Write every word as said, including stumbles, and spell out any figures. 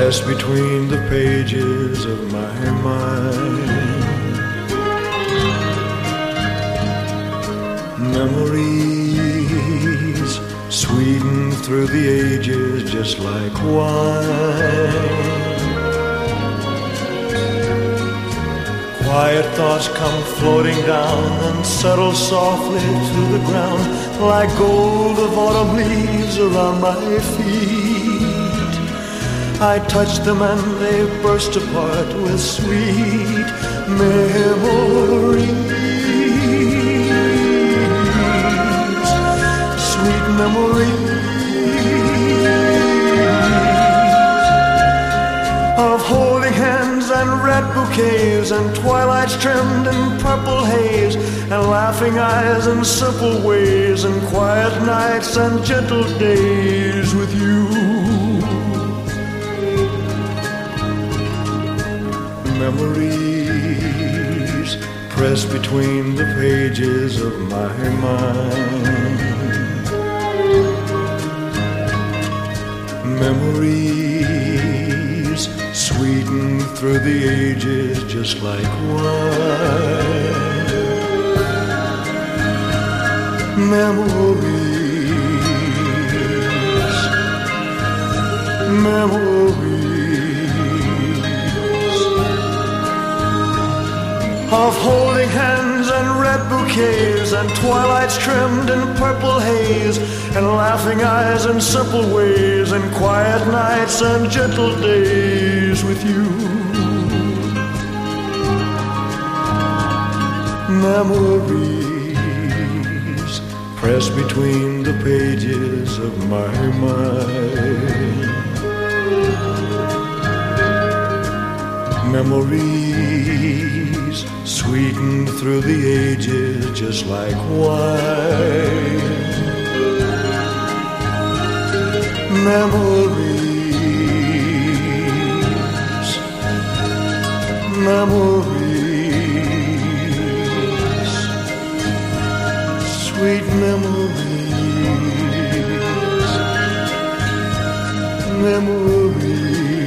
pressed between the pages of my mind. Memories sweetened through the ages just like wine. Quiet thoughts come floating down and settle softly to the ground like gold of autumn leaves around my feet. I touch them and they burst apart with sweet memories. Sweet memories of holding hands and red bouquets and twilights trimmed in purple haze and laughing eyes and simple ways and quiet nights and gentle days with you. Memories pressed between the pages of my mind. Memories sweetened through the ages just like wine. Memories, memories of holding hands and red bouquets and twilights trimmed in purple haze and laughing eyes and simple ways and quiet nights and gentle days with you. Memories pressed between the pages of my mind. Memories sweetened through the ages just like wine. Memories, memories, sweet memories, memories.